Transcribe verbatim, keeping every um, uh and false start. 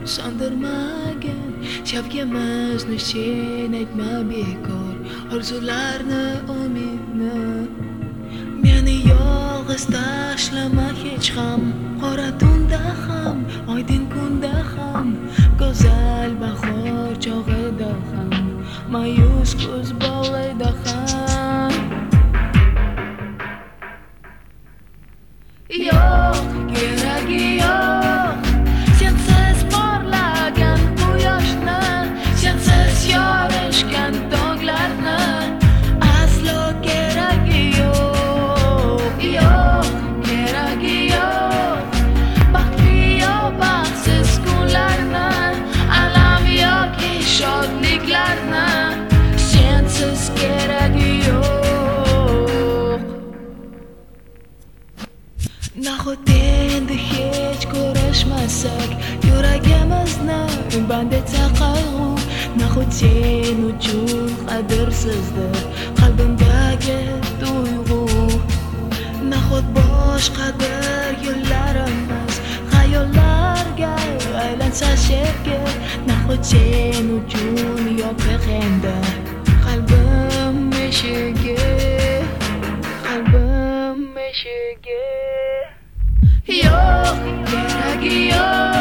Söndürmegen sevgimizni sen aytma bekor orzularni umidni meni yolg'iz tashlama hech ham qora tunda ham oydin kunda ham go'zal bahor chog'ida ham ma'yus ko'z bog'ida ham yo'q keragi yo'q sensiz porlagan quyoshni sensiz yorishgan tog'larni aslo keragi yo'q yo'q keragi yo'q baxtli yo baxtsiz kunlarni alam yoki shodliklarni sensiz keragi yo'q nahot endi hech ko'rishmasak yuragimizni band etsa qayg'u nahot sen uchun qadrsizdir qalbimdagi tuyg'u nahot boshqadir yo'llarimiz xayollarga aylansa sevgi nahot sen uchun yopiq endi qalbim eshigi qalbim eshigi yo'q keragi yo'q